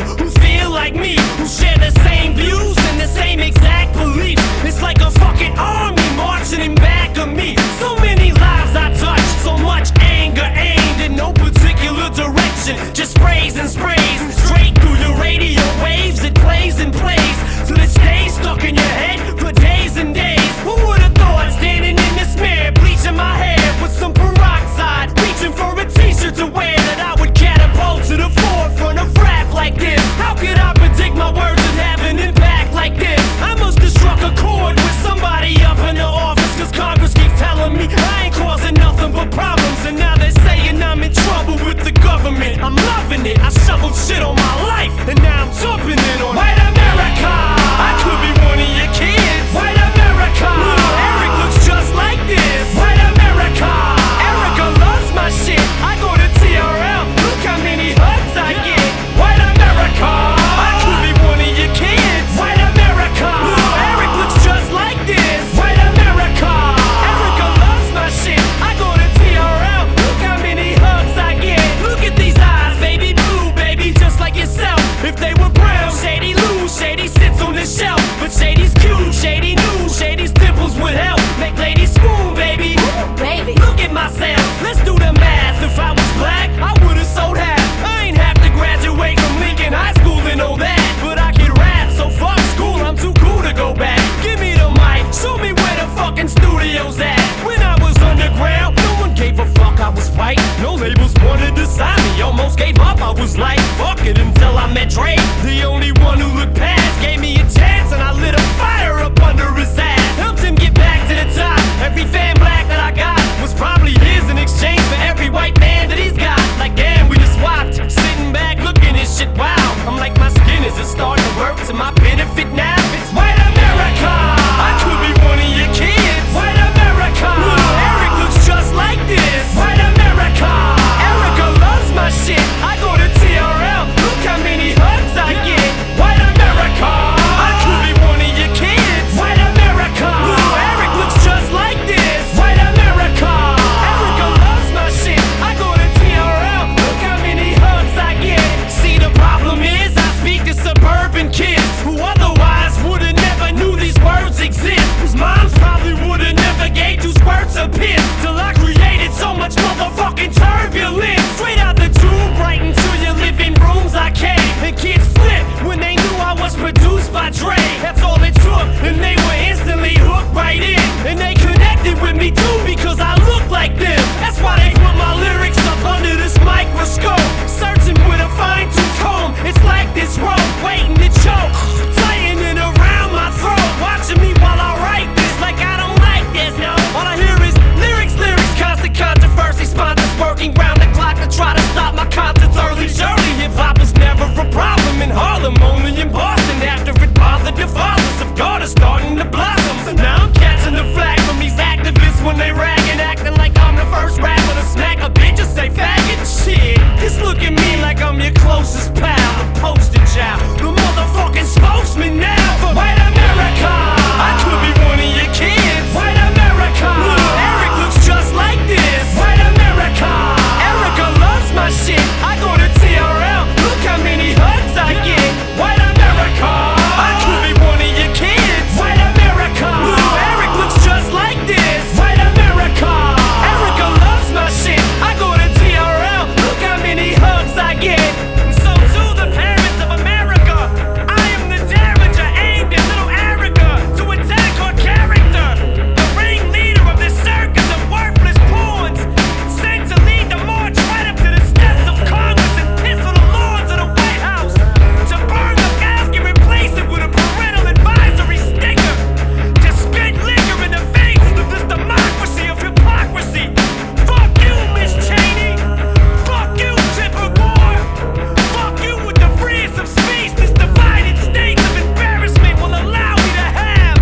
who feel like me, who share the same views and the same exact beliefs. It's like a fucking army marching in back of me. So many lives I touch, so much anger aimed in no particular direction, just sprays and sprays straight through your radio waves. It plays and plays till it stays stuck in your head for days and days. Who would've thought, standing in this mirror, bleaching my hair with some peroxide, reaching for a t-shirt to wear, that I would catapult to the forefront of rap like this? How could I predict my words would have an impact like this? I must have struck a chord with somebody up in the office, cause Congress keeps telling me I ain't causing nothing but problems. And now they're saying I'm in trouble with the government. I'm loving it, I shoveled shit on my life, and now I'm jumping in on white America. I could be one of your kids. White America. Little Eric looks just like this. White America. Erica loves my shit. I go to TRL, look how many hugs I get. White America. I could be one of your kids. White America. Little Eric looks just like this. White America. Erica loves my shit. I go to TRL, look how many hugs I get. Look at these eyes, baby blue, baby, just like yourself. If they were brown, Shady lose, Shady sits on the shelf. But Shady's cute, Shady knew, Shady's dimples would help make ladies swoon, baby. Ooh, baby, look at myself, let's do the math. If I was black, I would've sold half. I ain't have to graduate from Lincoln High School to know that, but I can rap, so fuck school, I'm too cool to go back. Give me the mic, show me where the fucking studio's at. When I was underground, no one gave a fuck, I was white. No labels wanted to sign me, almost gave up. I was like, fuck it, until I met Dre, the only one who looked past. Gave me a chance and I lit a fire up under his ass. Helped him get back to the top. Every fan black that I got was probably his in exchange for every white man that he's got. Like damn, we just swapped. Sitting back looking at shit, wow. I'm like, my skin is starting to work to my benefit now. It's white America. I could be one of your kids. White America. Little Eric looks just like this. White America. Erica loves my shit. I go to TRL, look how many hugs I get. White America. I could be one of your kids. White America. Little Eric looks just like this. White America. Erica loves my shit. I go to TRL, look how many hugs I get. See, the problem is I speak to suburban kids who otherwise would've never knew these words exist. Whose moms probably would've never gave 2 squirts of piss. Till I created so much motherfucking turbulence. Straight out the tube, right into your living rooms I came. And kids flipped when they knew I was produced by Dre. That's all it took, and they were instantly hooked right in. And they connected with me too because I look like them. That's why they put my lyrics up under this microscope, searching with a fine-tooth comb. It's like this rope waiting to choke, tightening around my throat, watching me while I write this like I don't like this. No, all I hear is lyrics, lyrics, constant controversy, sponsors working round the clock to try to stop my concerts early. Surely hip-hop was never a problem in Harlem, only in Boston. After it bothered the fathers of God are starting to blossom. So now I'm catching the flag from these activists when they ragging, acting like I'm the first rapper to smack a bitch or say faggot. Shit, just look at me like I'm your closest pal, the poster child, the motherfucking spokesman now for white America. I could be one of your kids. White America. Little Eric looks just like this. White America. Erica loves my shit. I go to TRL, look how many hugs I get. White America. I could be one of your kids. White America. Little Eric looks just like this. White America. Erica loves my shit. I go to TRL, look how many hugs I get. So to the parents of America, I am the damager aimed at little Erica to attack her character. The ringleader of this circus of worthless pawns, sent to lead the march right up to the steps of Congress and piss on the lawns of the White House. To burn the mask and replace it with a parental advisory sticker. To spit liquor in the faces of this democracy of hypocrisy. Fuck you, Miss Cheney. Fuck you, Tipper Gore. Fuck you with the freest of speech this divided states of embarrassment will allow me to have.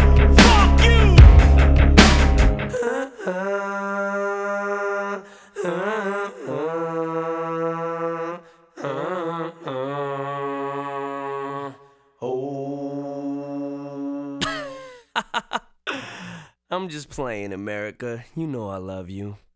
Fuck you. I'm just playing, America. You know I love you.